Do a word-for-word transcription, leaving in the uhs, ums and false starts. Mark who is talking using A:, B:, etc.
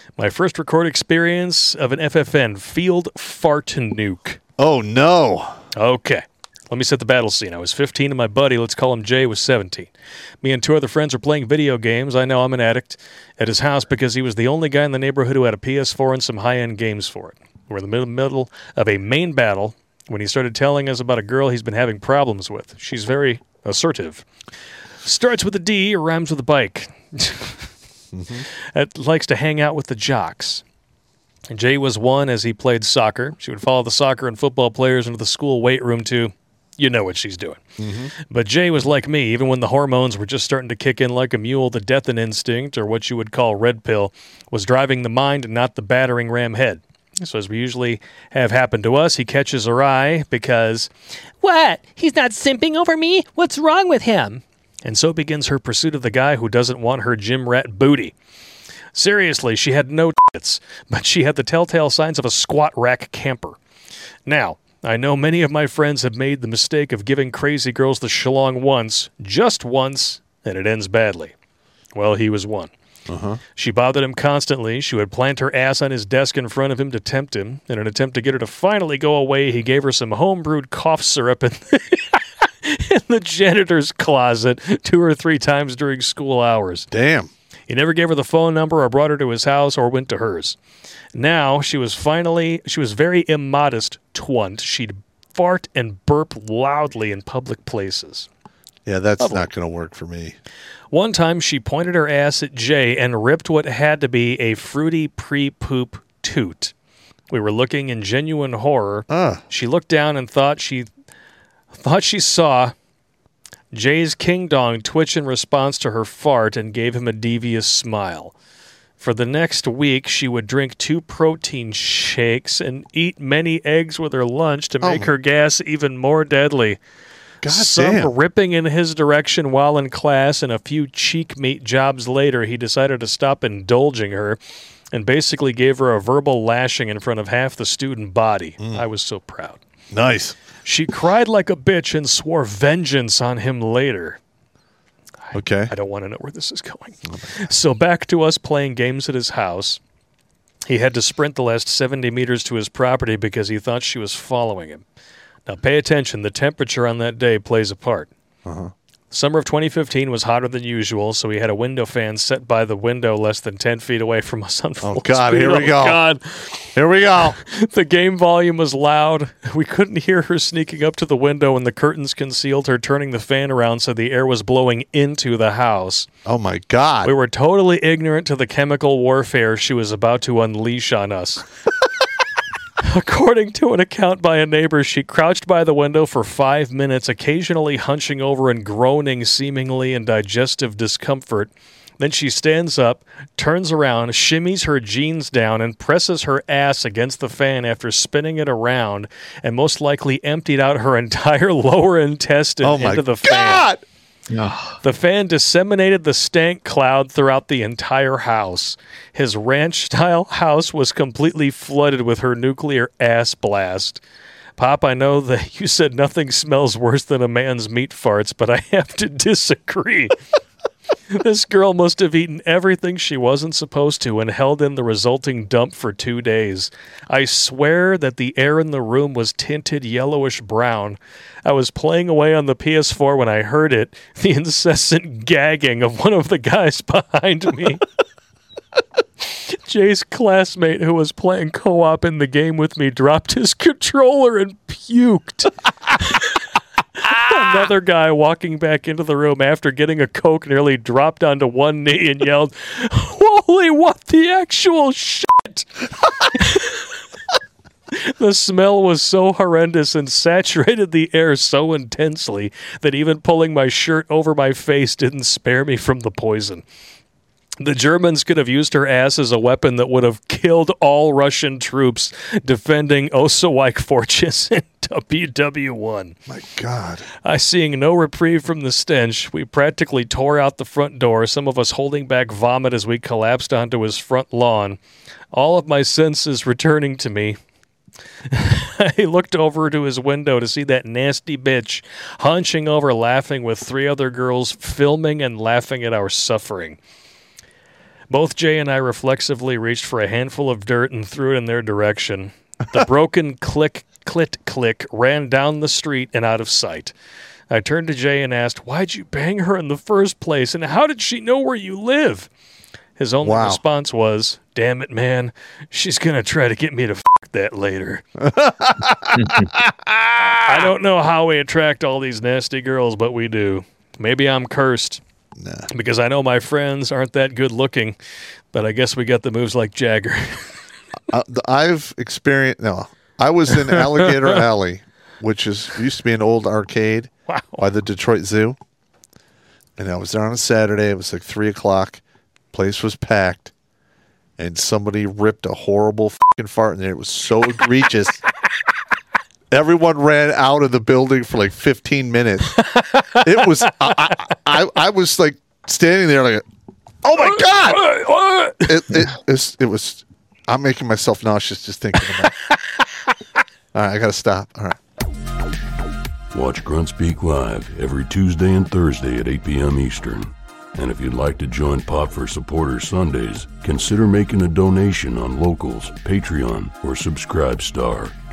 A: My first record experience of an F F N, Field Fart Nuke.
B: Oh, no.
A: Okay. Let me set the battle scene. I was fifteen and my buddy, let's call him Jay, was seventeen. Me and two other friends were playing video games. I know I'm an addict at his house because he was the only guy in the neighborhood who had a P S four and some high-end games for it. We're in the middle, middle of a main battle when he started telling us about a girl he's been having problems with. She's very assertive. Starts with a D or rhymes with a bike. mm-hmm. It likes to hang out with the jocks. Jay was one as he played soccer. She would follow the soccer and football players into the school weight room to, you know what she's doing. Mm-hmm. But Jay was like me. Even when the hormones were just starting to kick in like a mule, the death instinct, or what you would call red pill, was driving the mind and not the battering ram head. So as we usually have happened to us, he catches her eye because,
C: what? He's not simping over me? What's wrong with him?
A: And so begins her pursuit of the guy who doesn't want her gym rat booty. Seriously, she had no tits, but she had the telltale signs of a squat rack camper. Now, I know many of my friends have made the mistake of giving crazy girls the shlong once, just once, and it ends badly. Well, he was one. Uh-huh. She bothered him constantly. She would plant her ass on his desk in front of him to tempt him. In an attempt to get her to finally go away, he gave her some home-brewed cough syrup in in the janitor's closet two or three times during school hours.
B: Damn.
A: He never gave her the phone number or brought her to his house or went to hers. Now, she was finally, she was very immodest twunt. She'd fart and burp loudly in public places.
B: Yeah, that's
A: Lovely.
B: Not going to work for me.
A: One time, she pointed her ass at Jay and ripped what had to be a fruity pre-poop toot. We were looking in genuine horror.
B: Uh.
A: She looked down and thought she thought she saw Jay's king dong twitch in response to her fart and gave him a devious smile. For the next week, she would drink two protein shakes and eat many eggs with her lunch to make oh her gas even more deadly.
B: God
A: Some
B: damn.
A: ripping in his direction while in class, and a few cheek meat jobs later, he decided to stop indulging her and basically gave her a verbal lashing in front of half the student body. Mm. I was so proud.
B: Nice.
A: She cried like a bitch and swore vengeance on him later.
B: Okay.
A: I, I don't want to know where this is going. Oh so back to us playing games at his house. He had to sprint the last seventy meters to his property because he thought she was following him. Now pay attention. The temperature on that day plays a part. Uh-huh. Summer of twenty fifteen was hotter than usual, so we had a window fan set by the window less than ten feet away from us on full
B: Oh, God,
A: speed.
B: here we
A: oh,
B: go.
A: God.
B: Here we go.
A: The game volume was loud. We couldn't hear her sneaking up to the window, and the curtains concealed her turning the fan around so the air was blowing into the house.
B: Oh, my God.
A: We were totally ignorant to the chemical warfare she was about to unleash on us. According to an account by a neighbor, she crouched by the window for five minutes, occasionally hunching over and groaning seemingly in digestive discomfort. Then she stands up, turns around, shimmies her jeans down, and presses her ass against the fan after spinning it around, and most likely emptied out her entire lower intestine
B: oh
A: into the
B: God.
A: fan. Oh. The fan disseminated the stank cloud throughout the entire house. His ranch-style house was completely flooded with her nuclear ass blast. Pop, I know that you said nothing smells worse than a man's meat farts, but I have to disagree. This girl must have eaten everything she wasn't supposed to and held in the resulting dump for two days. I swear that the air in the room was tinted yellowish brown. I was playing away on the P S four when I heard it, the incessant gagging of one of the guys behind me. Jay's classmate who was playing co-op in the game with me dropped his controller and puked. Another guy walking back into the room after getting a Coke nearly dropped onto one knee and yelled, "Holy, what the actual shit!" The smell was so horrendous and saturated the air so intensely that even pulling my shirt over my face didn't spare me from the poison. The Germans could have used her ass as a weapon that would have killed all Russian troops defending Osawik Fortress in W W one.
B: My God.
A: I seeing no reprieve from the stench. We practically tore out the front door, some of us holding back vomit as we collapsed onto his front lawn. All of my senses returning to me. I looked over to his window to see that nasty bitch hunching over laughing with three other girls filming and laughing at our suffering. Both Jay and I reflexively reached for a handful of dirt and threw it in their direction. The broken click, clit, click ran down the street and out of sight. I turned to Jay and asked, "Why'd you bang her in the first place, and how did she know where you live?" His only
B: Wow.
A: response was, "Damn it, man. She's going to try to get me to f*** that later." I don't know how we attract all these nasty girls, but we do. Maybe I'm cursed.
B: Nah.
A: Because I know my friends aren't that good looking, but I guess we got the moves like Jagger.
B: Uh, th- I've experienced. No, I was in Alligator Alley, which is used to be an old arcade
A: Wow.
B: by the Detroit Zoo, and I was there on a Saturday. It was like three o'clock. Place was packed, and somebody ripped a horrible fucking fart in there. It was so egregious. Everyone ran out of the building for like fifteen minutes. It was. I, I, I was like standing there like, oh my god! It, it, it's, it was. I'm making myself nauseous just thinking about it. All right, I gotta stop. All right.
D: Watch Grunt Speak live every Tuesday and Thursday at eight p.m. Eastern. And if you'd like to join Pop for Supporters Sundays, consider making a donation on Locals, Patreon, or Subscribe Star.